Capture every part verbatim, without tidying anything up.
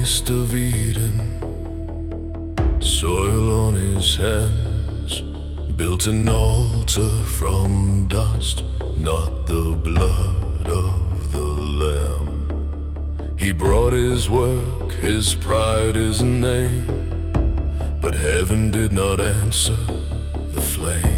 taste of Eden. Soil on his hands, built an altar from dust, not the blood of the Lamb. He brought his work, his pride, his name, but heaven did not answer the flame.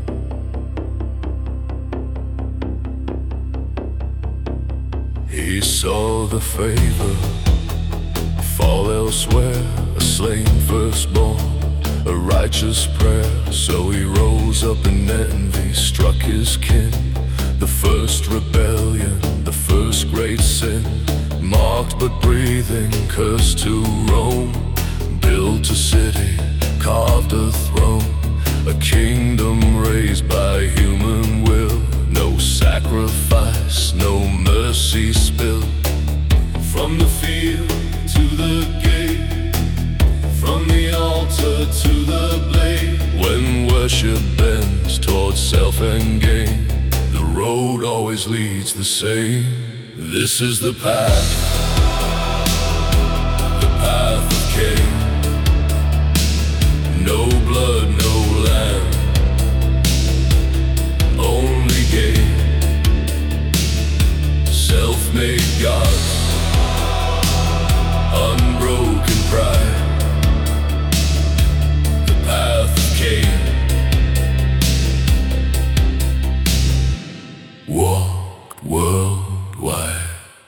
He saw the favor fall elsewhere, a slain firstborn, a righteous prayer. So he rose up in envy, struck his kin. The first rebellion, the first great sin, marked but breathing, cursed to Rome. Built a city, carved a throne, a kingdom raised by human will. No sacrifice, no mercy spilled. From the field to the gate, from the altar to the blade. When worship bends towards self and gain, the road always leads the same. This is the path, the path of Cain. No blood, no lamb, only gain. Self-made gods, unbroken pride. The path of Cain. Walked worldwide.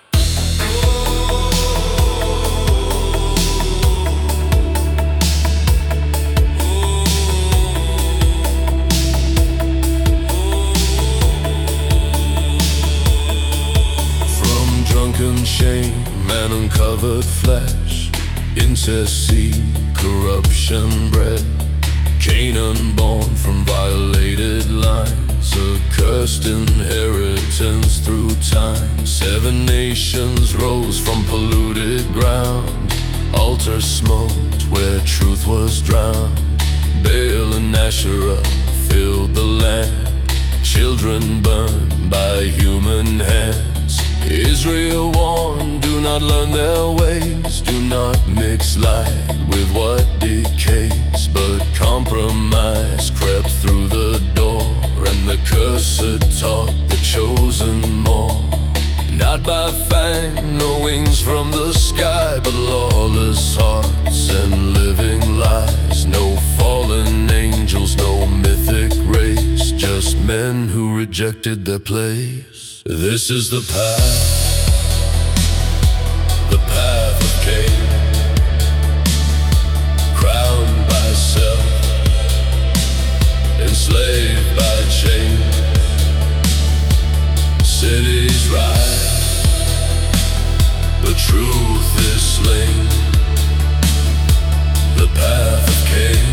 Shame and uncovered flesh, incest seed, corruption bred. Canaan born from violated lines, a cursed inheritance through time. Seven nations rose from polluted ground, altars smoked where truth was drowned. Baal and Asherah filled the land, children burned by human hands. Israel warned, do not learn their ways, do not mix light with what decays. But compromise crept through the door, and the cursed taught the chosen more. Not by fang, no wings from the sky, but lawless hearts and living lies. No fallen angels, no mythic race, just men who rejected their place. This is the path, the path of Cain. Crowned by self, enslaved by chain. Cities rise, but truth is slain. The path of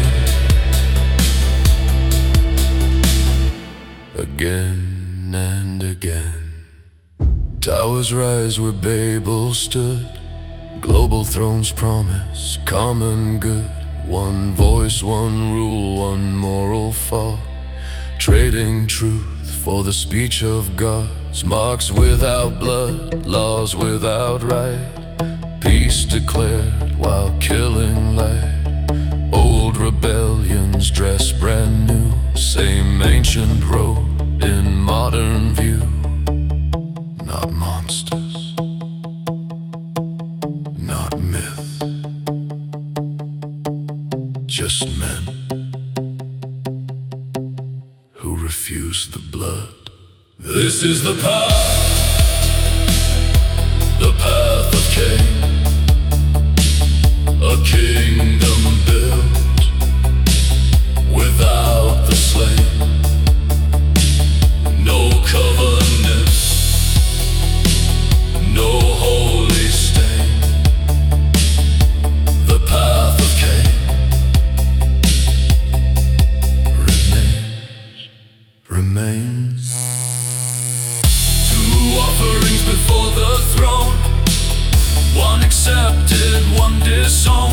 Cain. Again and again, towers rise where Babel stood. Global thrones promise common good. One voice, one rule, one moral thought. Trading truth for the speech of gods. Marks without blood, laws without right. Peace declared while killing light. Old rebellions dressed brand new. Same ancient road in modern view. Not monsters, not myth, just men who refuse the blood. This is the path, the path of Cain. A kingdom built without the slain. No covenant, no holy stain. The path of Cain remains, remains. Two offerings before the throne, one accepted, one disowned.